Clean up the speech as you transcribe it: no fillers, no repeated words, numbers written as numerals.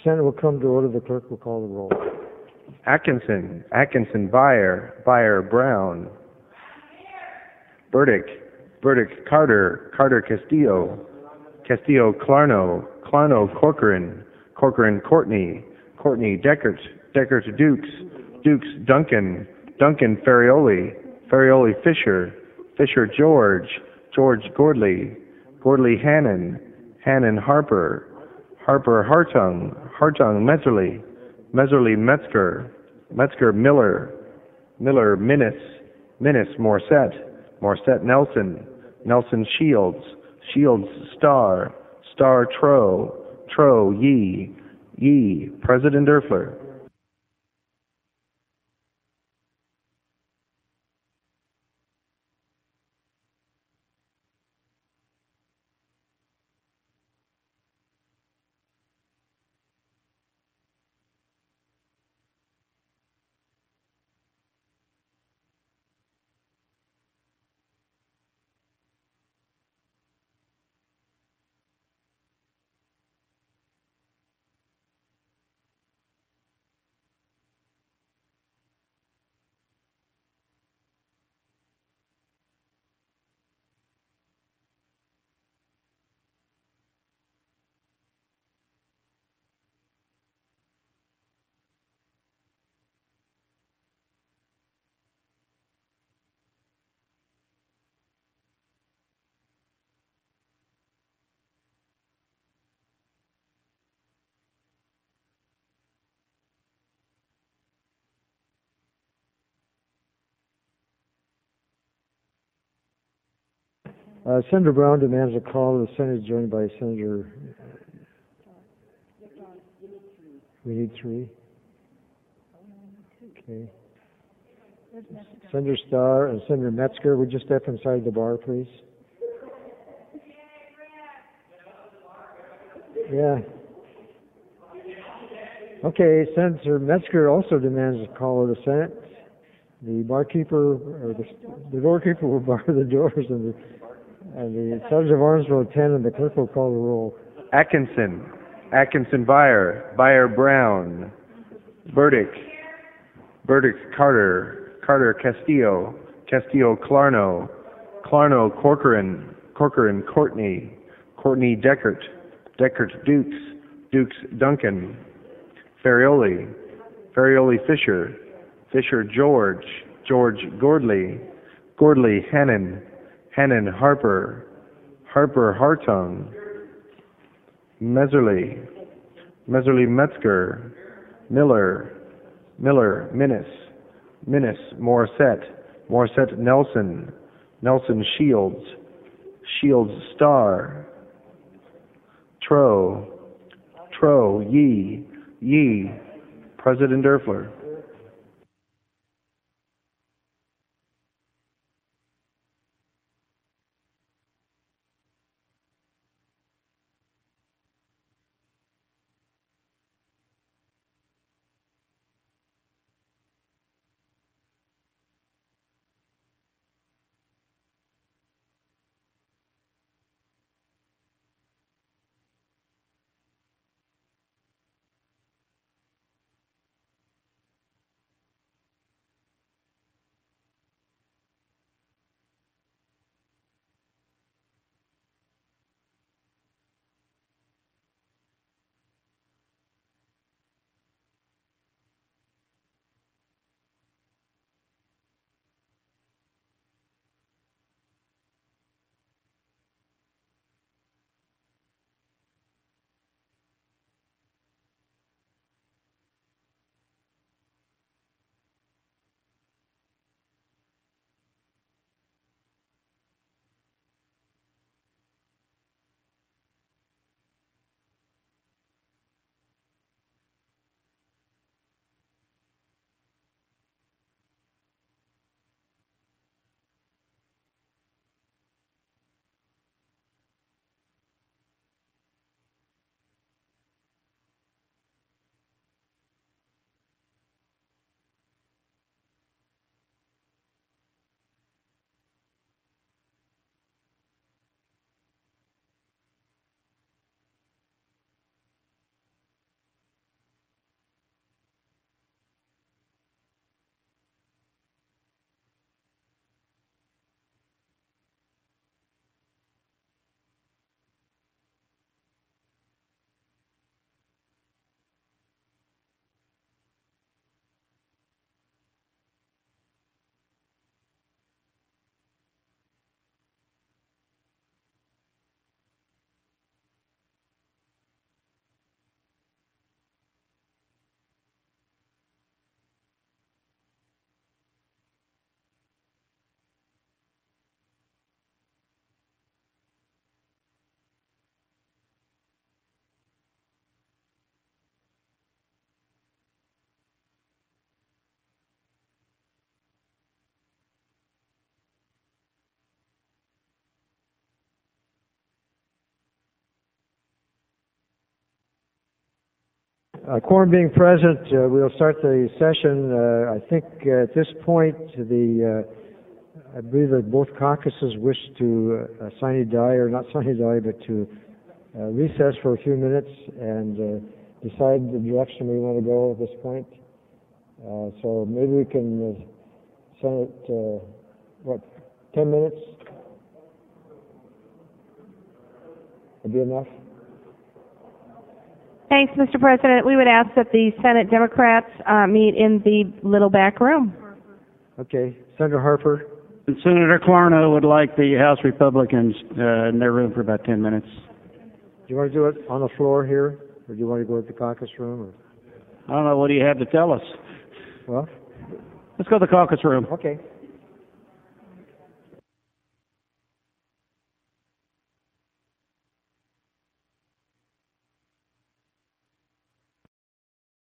Senate will come to order. The clerk will call the roll. Atkinson, Byer, Brown. Burdick, Carter, Castillo, Clarno, Corcoran, Courtney, Deckert, Dukes, Duncan, Ferrioli, Fisher, George, Gordley, Hannon, Harper, Hartung, Meserly, Metzger, Miller, Minnis, Morset, Nelson, Shields, Star, Tro, Yee, President Erfler. Senator Brown demands a call to the Senate joined by Senator. We need three. Okay. Senator Starr and Senator Metzger, would you step inside the bar, please? Yeah. Okay, Senator Metzger also demands a call of the Senate. The barkeeper or the doorkeeper will bar the doors, and the sergeant of arms will attend, and the clerk will call the roll. Atkinson, Byer, Brown. Burdick, Carter, Castillo, Clarno, Corcoran, Courtney, Deckert, Dukes, Duncan, Ferrioli, Fisher, George, Gordley, Hannon, Harper, Hartung, Meserly, Metzger, Miller, Minnis, Morset, Nelson, Shields, Star, Tro, Yee, President Erfler. Quorum being present, we'll start the session. I think at this point, I believe that both caucuses wish to sine die, or not sine die, but to recess for a few minutes and decide the direction we want to go at this point. So maybe we can send it, 10 minutes? Would be enough? Thanks, Mr. President. We would ask that the Senate Democrats meet in the little back room. Okay. Senator Harper? And Senator Clarno would like the House Republicans in their room for about 10 minutes. Do you want to do it on the floor here, or do you want to go to the caucus room? Or? I don't know. What do you have to tell us? Well, Let's go to the caucus room. okay.